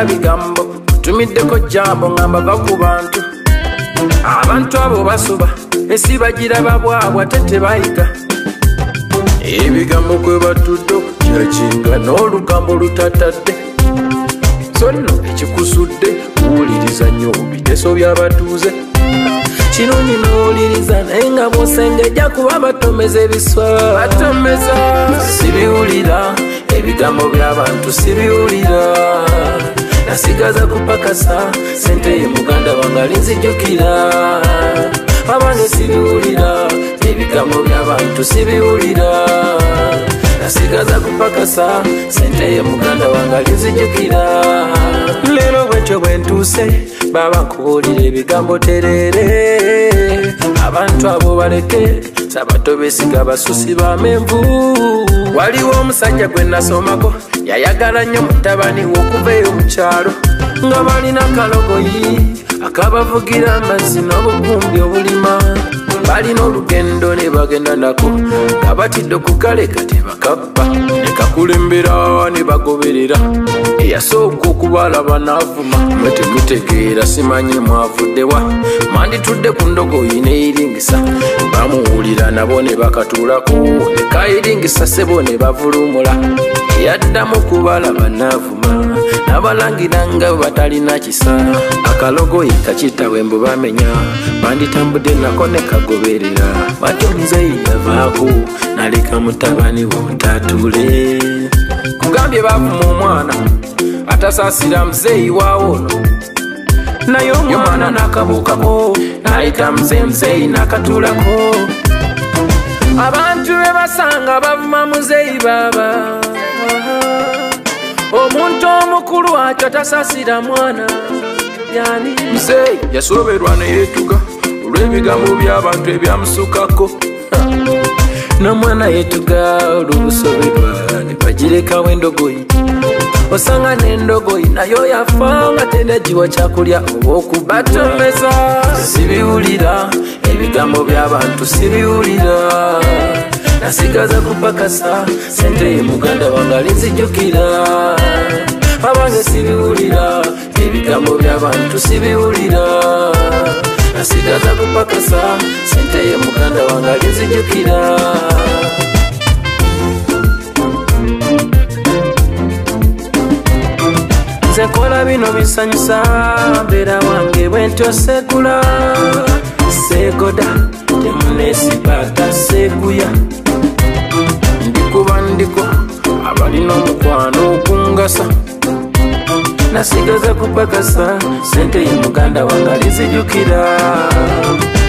sijja bigambo tumiddeko jambo ngamba baku bantu abantu abo basuba esi bagiraba bwabwe ate tebayiga ebigambo kwe batudde okujakinga n'olugambo lutatadde so nno ekikusudde kuwuliriza nnyo biteeso by'abatuuze kirungi n'owuliriza naye nga bw'osengejja kuba batomeza ebiswa batomeza sibiwulira ebigambo by'abantu sibiwulira nasigaza kupakasa sente ye muganda wange alinzijjukira abange sibiwulira ebigambo by'abantu sibiwulira nasigaza kupakasa sente ye muganda wange alinzijjukira leero bwentyo bwentuuse baba nkubuulira ebigambo terere abantu abo baleke sabato besiga basusi bamenvu waliwo omusajja gwe nasomako yayagala nnyo mutabani w'okuva eyo mu kyalo nga balina kalogoyi akabavugira amazzi n'obukumbi obulima balina olugendo ne bagenda nako nga batidde okukaleka tebakappa ne kakulembera ne bagoberera eyasooka okubalaba n'avuma mwe temutegeera simanyi mwavuddewa manditudde ku ndogoyi neyiringisa bamuwulira nabo ne bakatuulako ne kayiringisa sebo ne bavulumula eyaddamu okubalaba n'avuma n'abalangira nga batalina kisa akalogoyi kakitawe mbu bamenya banditambudde nako ne kagoberera batyo muzeeyi yavaako naleka mutabani womutatuule kugambye bavuma omwana atasaasira muzeeyi waawono naye omwana n'akabuukako n'ayita muzeeyi n'akatuulako abantu be basanga bavuma muzeeyi baaba omuntu omukulu atyo tasaasira mwana yani muzeeyi yasoberwa ne yeetuga olw'ebigambo by'abantu ebyamusukako n'omwana yeetuga olw'obusoberwa ne bagirekawo endogoyi osanga n'endogoyi nayo yafa nga tenagiwa kyakulya oba okubatomeza sibiwulira ebigambo by'abantu sibiwulira nasigaza kupakasa sente ye muganda wange alinzijjukira abange sibiwulira ebigambo by'abantu sibiwulira nasigaza kupakasa sente ye muganda wange alinzijjukira nze kola bino bisanyusa mbeera wange bwentyo sekula segoda temuneesipata seguya ndikuba ndiko abalina omukwano okungasa nasigaza kupakasa sente ye muganda wange alinzijjukira